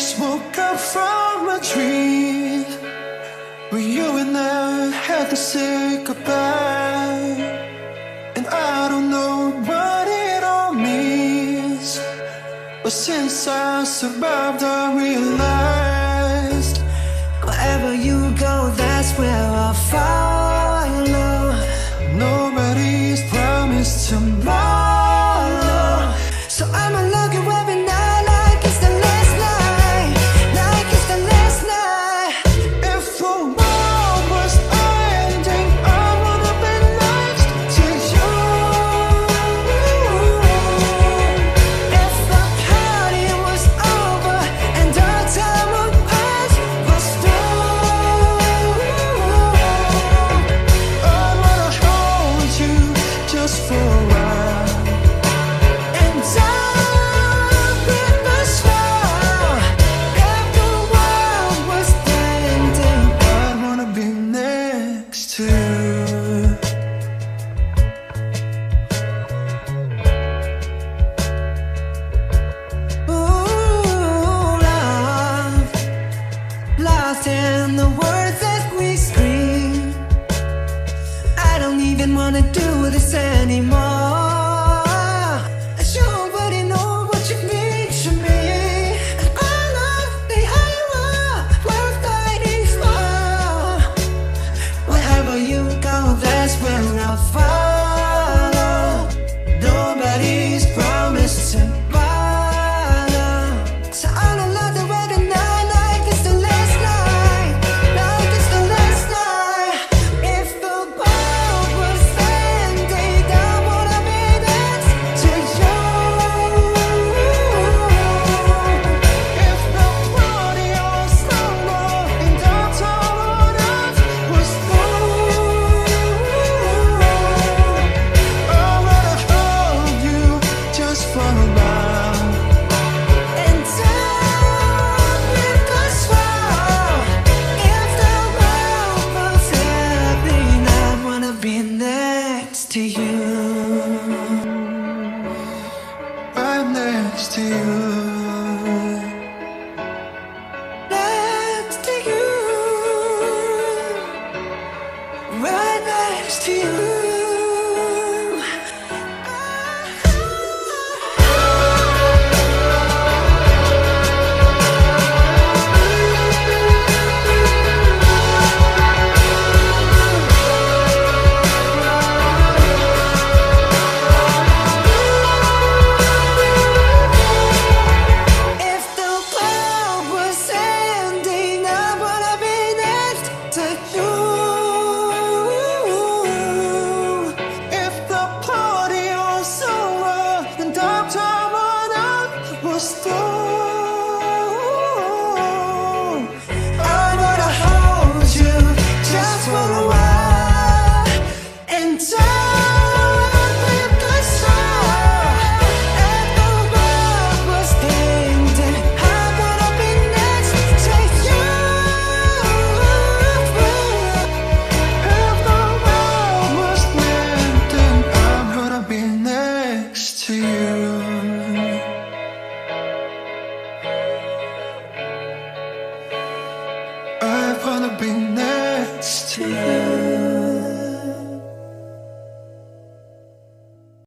just woke up from a dream where you and I had to say goodbye. And I don't know what it all means, but since I survived I realized wherever you go, that's where I'll follow. Nobody's promised tomorrow, so I'ma love you every night like it's the last night, like it's the last night. If the world was ending, I wanna be next to you. If the party was over and our time would pass was through, I wanna hold you just for a while. And time with a smile. If the world was ending, I'd wanna be next to you. Ooh, love, lost in the words that we scream. I don't even wanna do this anymore. As you already know what you mean to me, and all of the higher worth fighting for. Wherever you go, that's where I'll follow. Nobody's promised tomorrow, so I'ma love the wedding night like it's the last night, like it's the last night. If the world was ending, I wanna be next to you. If the party all summer and our time on earth was through, I wanna hold you just for a while. And time with a smile. If the world was ending, I wanna be next to you, right next to you, next to you, right next to you. If the world was ending, I wanna be next to you. If the party was over and our time on earth was through, I wanna hold you just for a while. And time with a smile. If the world was ending, I wanna be next to you. If the world was ending, I'm gonna be next to you. I wanna be next to you.